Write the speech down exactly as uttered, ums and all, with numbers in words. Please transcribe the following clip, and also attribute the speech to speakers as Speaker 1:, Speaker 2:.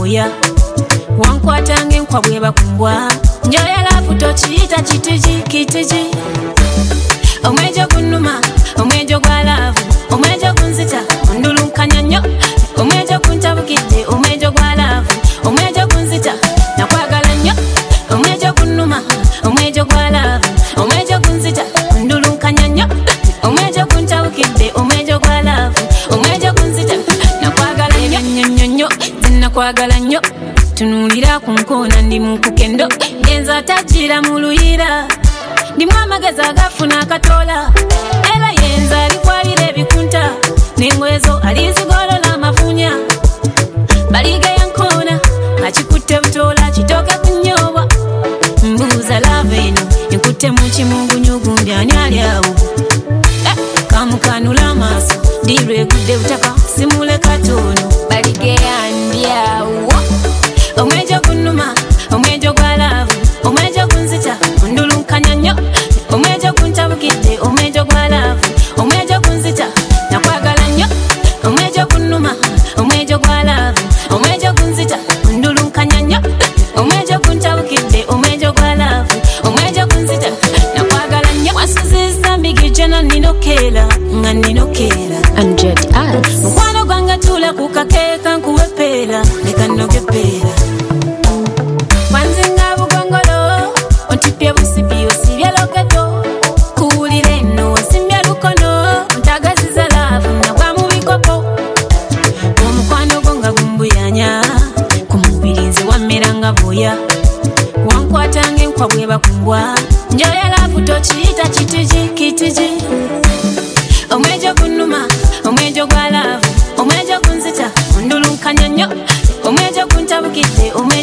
Speaker 1: boya wankwatanga enkwa bwe bakumbwa njoya lafu tochiyita kitiji kitiji omwejo kunuma omwejo gwa lavu omwejo kunzita ondulunkanya nnyo omwejo kuntabukidde omwejo gwa lavu omwejo kunzita nakwagala nnyo omwejo kunuma omwejo gwa lavu omwejo kunzita ondulunkanya nnyo omwejo kuntabukidde omwejo gwa lavu omwejo kunzita nakwagala nnyo nnyo nnyo nakwagala nnyo tunulira ku nkoona ndi mu kukendo genza tajira mu luyira ndimu amagezi agafuna akatola era yenza alikwalira ebikunta n'engwezo alizigolola amafunya baliga ya nkoona akikutte butola kitoke ku nnyoba mbuuza lava eno enkutte mu kimungunyu gundi ani ali awo eh, kamukanula amaaso dirwe egudde butaka simule katono balige yandyawo omwejo kunuma omwejo gwa lavu omwejo kunzita ondulunkanya nnyo omwejo kuntabukidde omwejo gwa lavu omwejo kunzita nakwagala nnyo omwejo kunuma omwejo gwa lavu omwejo kunzita ondulunkanya nnyo omwejo kuntabukidde omwejo gwa lavu omwejo kunzita nakwagala nnyo wasuzizza mbigijana ninokera nga ninokera
Speaker 2: Amjad Arts
Speaker 1: mukwano gwange tula ku kakeeka nkuwepeera leka nogepeera wanzinga bugongolo ontipye busipi osibye loketo kuwulire nno wasimbye lukono ntagaziza laavu nagwa mu bikopo omukwano gwo nga gumbuyanya ku mubiri nze wammera nga boya wankwatanga enkwa bwe bakumbwa njoya laavu tokiyita kitiji kitiji omwejo kunuma omwejo gwa laavu omwejo kunzita ondulunkanya nnyo omwejo kuntabukidde